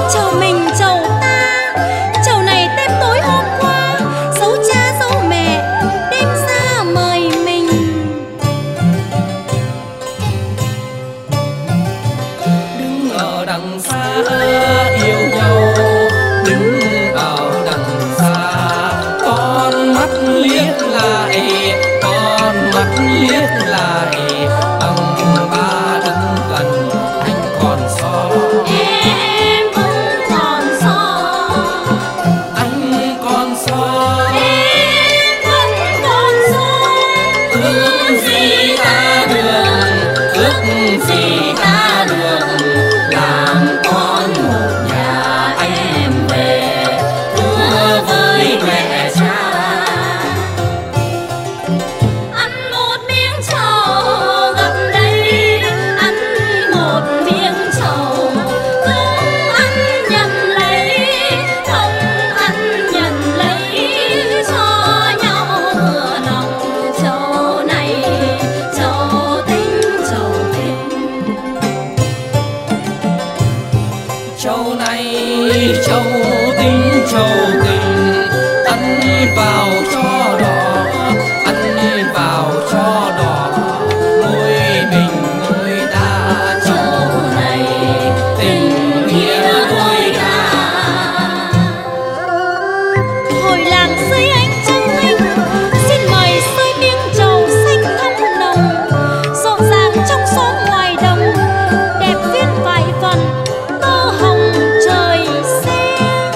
chầu mình chầu ta, chầu này tem tối hôm qua, dấu cha dấu mẹ đem ra mời mình. Đứng ở đằng xa yêu nhau, đứng ở đằng xa con mắt liếc lại, con mắt liếc lại bằng ba đứng gần anh còn so. Em vẫn còn so, Anh còn so. em vẫn còn so. Ước gì ta được, ước gì ta được làm con một nhà anh em về hứa với mẹ cha. Ăn một miếng trầu gặp đây, ăn một miếng trầu không ăn nhận lấy, không ăn nhận lấy cho nhau vừa lòng. Trầu này trầu tình, trầu tình. Châu này châu tình, châu tình, ăn vào cho đỏ, ăn vào cho đỏ môi mình môi ta. Châu này tình nghĩa đôi ta. Hồi làng dưới ánh trăng anh, xin mời xơi miếng trầu xanh thắm nồng, rộn ràng trong xóm ngoài đồng, đẹp viên vài phần tơ hồng trời xe.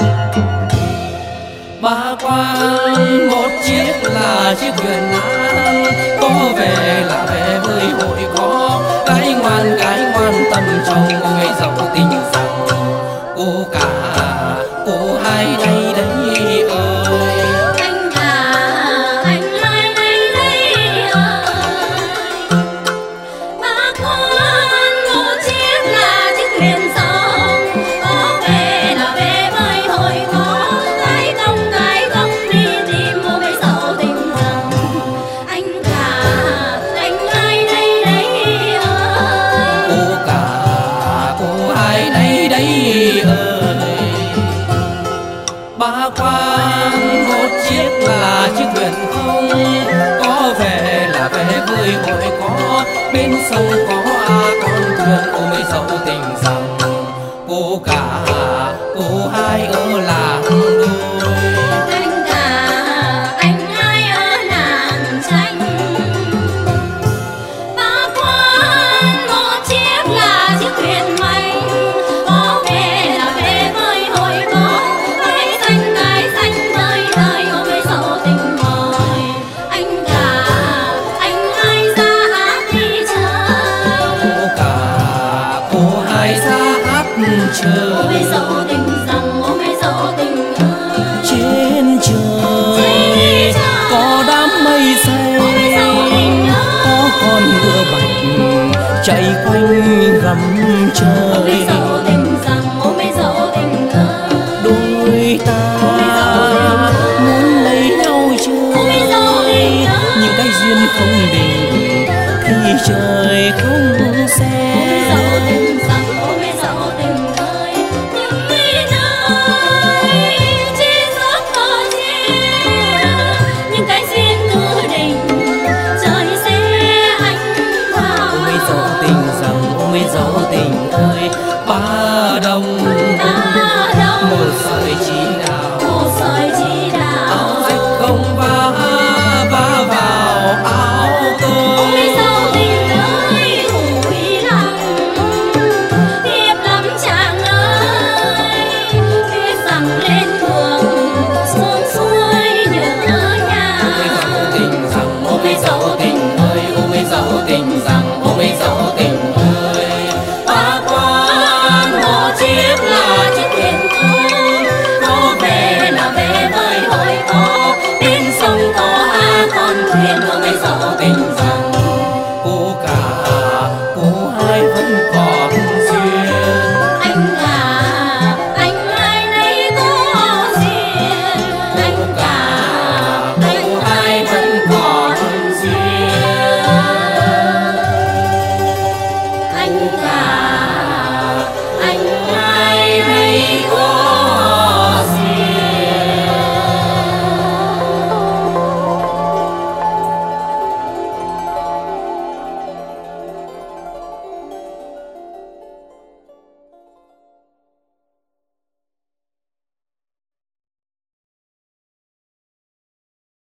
Ba quan một chiếc là chiếc thuyền nan, có về là về với hội có gái ngoan tâm trong ngày giàu tình rằng cô cả cô hai đây đấy ơi. Anh cả anh hai đây đây ơi. Ba quan một chiếc là chiếc thuyền sông, có về là về với hội có gái công đi tìm một cái giàu tình rằng. Anh cả anh hai đây đấy ơi. Cô cả cô hai đây đấy ơi. Ba quan một chiếc là chiếc thuyền không, có về là về với hội có bên sông có con thuyền ôi giàu tình rằng cô cả cô hai ở làng đôi. Anh cả anh hai ở làng tranh. Ba quan một chiếc là chiếc thuyền mây, có về là về với hội có gái xanh đời đời ôm lấy giàu tình mời. Anh cả anh hai ra hát đi chơi, Cô cả cô hai ra hát chơi. ôm lấy giàu tình rằng, ôm lấy giàu tình ơi. Trên trời có đám mây xanh, có con ngựa bạch chạy quanh gầm trời.